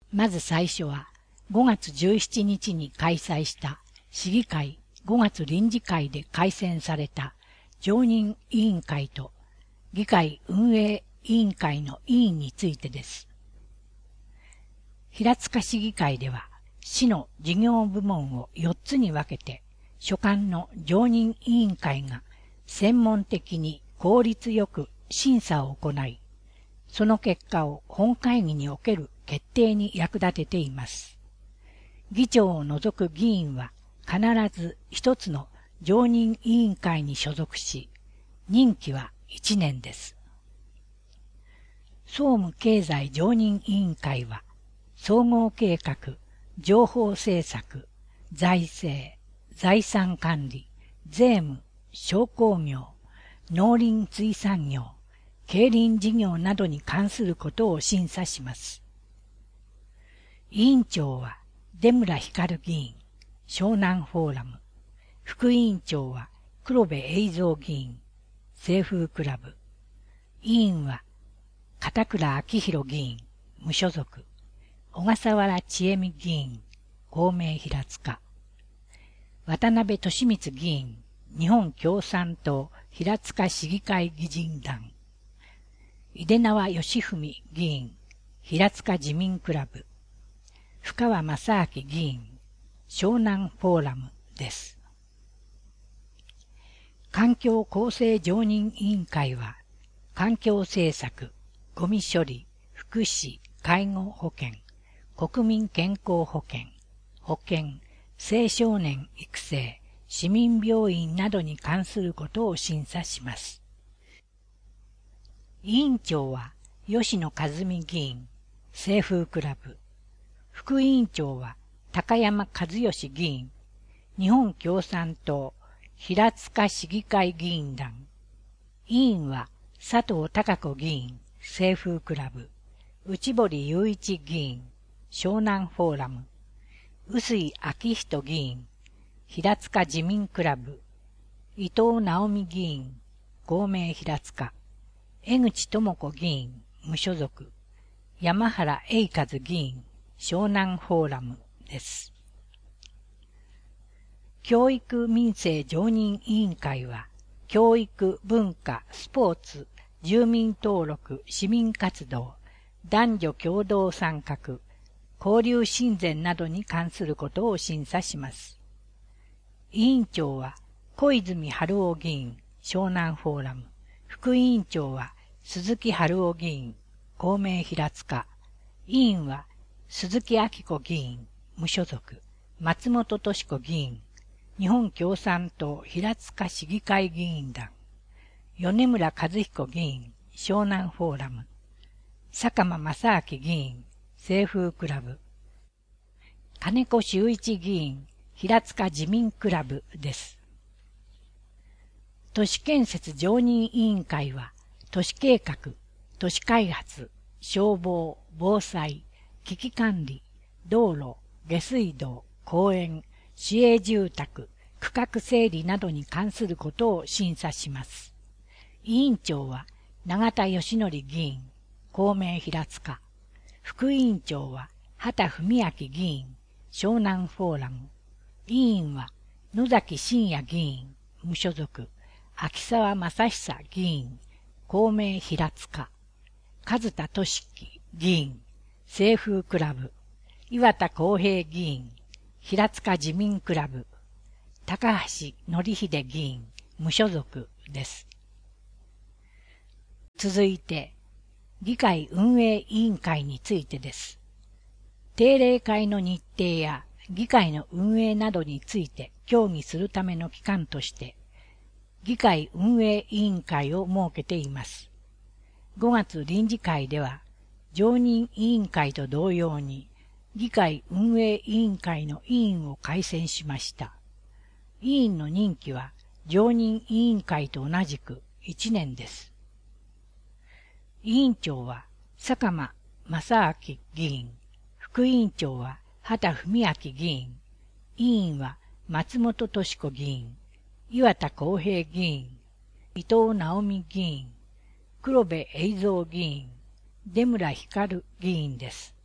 まず最初は5月17日に開催した市議会5月臨時会で改選された常任委員会と議会運営委員会の委員についてです。平塚市議会では市の事業部門を4つに分けて所管の常任委員会が専門的に効率よく審査を行い、その結果を本会議における決定に役立てています。議長を除く議員は必ず一つの常任委員会に所属し、任期は1年です。総務経済常任委員会は、総合計画、情報政策、財政、財産管理、税務、商工業、農林水産業、競輪事業などに関することを審査します。委員長は出村光議員、湘南フォーラム。副委員長は黒部栄三議員、清風クラブ。委員は片倉昭弘議員、無所属。小笠原千恵美議員、公明平塚。渡辺俊光議員、日本共産党平塚市議会議員団。井出縄義文議員、平塚自民クラブ。深川正明議員、湘南フォーラムです。環境構成常任委員会は、環境政策、ゴミ処理、福祉、介護保険、国民健康保険、保健、青少年育成、市民病院などに関することを審査します。委員長は吉野和美議員、清風クラブ。副委員長は高山和義議員、日本共産党平塚市議会議員団。委員は佐藤孝子議員、清風クラブ。内堀雄一議員、湘南フォーラム。臼井昭人議員、平塚自民クラブ。伊藤直美議員、公明平塚。江口智子議員、無所属。山原栄和議員、湘南フォーラムです。教育民生常任委員会は、教育、文化、スポーツ、住民登録、市民活動、男女共同参画、交流親善などに関することを審査します。委員長は小泉春夫議員、湘南フォーラム。副委員長は鈴木春夫議員、公明平塚。委員は鈴木明子議員、無所属。松本敏子議員、日本共産党平塚市議会議員団。米村和彦議員、湘南フォーラム。坂間正明議員、清風クラブ。金子修一議員、平塚自民クラブです。都市建設常任委員会は、都市計画、都市開発、消防、防災、危機管理、道路、下水道、公園、市営住宅、区画整理などに関することを審査します。委員長は永田義則議員、公明平塚。副委員長は畑文明議員、湘南フォーラム。委員は野崎真也議員、無所属。秋沢正久議員、公明平塚。和田俊樹議員、清風クラブ。岩田光平議員、平塚自民クラブ。高橋則秀議員、無所属です。続いて、議会運営委員会についてです。定例会の日程や議会の運営などについて協議するための機関として、議会運営委員会を設けています。5月臨時会では、常任委員会と同様に、議会運営委員会の委員を改選しました。委員の任期は常任委員会と同じく1年です。委員長は坂間正明議員、副委員長は畑文明議員、委員は松本敏子議員、岩田光平議員、伊藤直美議員、黒部栄三議員、出村光議員です。